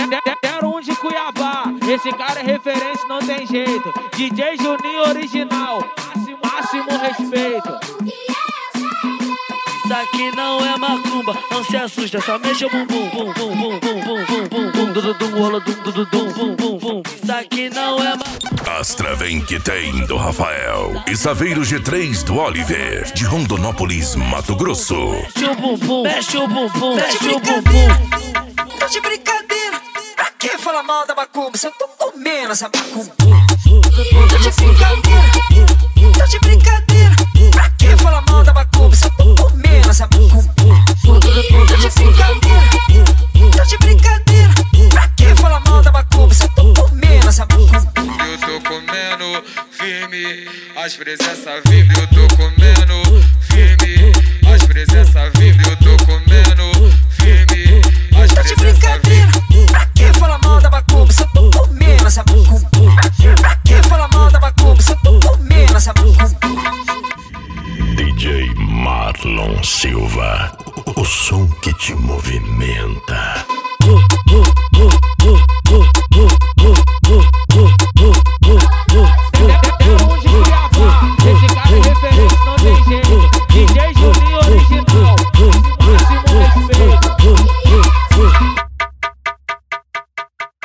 01 de Cuiabá, esse cara é referência, não tem jeito. DJ Juninho original, máximo respeito. Isso aqui não é macumba, não se assusta, só mexe o bumbum, bum bum bum bum bum bum bum bum dududum, rola dum dududum, bum bum bum. Isso aqui não é macumba. Astra vem que tem do Rafael e Saveiro G3 do Oliver, de Rondonópolis, Mato Grosso. Mexe o bumbum, mexe o bumbum, mexe o bumbum. Tô de brincadeira, pra que falar mal da macumba se eu tô comendo essa macumba? Tô de brincadeira, tô de brincadeira, pra que falar mal da macumba se eu tô comendo essa macumba? Tô de brincadeira, tô de brincadeira, pra que falar mal da macumba se eu tô comendo essa macumba? Eu tô comendo firme, as presenças vivem. Eu tô comendo firme, as presenças vivem. Eu tô comendo firme, as Tô de presenças brincadeira, vivem. pra que falar mal da macumba se eu tô comendo essa macumba? Pra que falar mal da macumba se eu tô comendo essa macumba? DJ Marlon Silva, o som que te movimenta.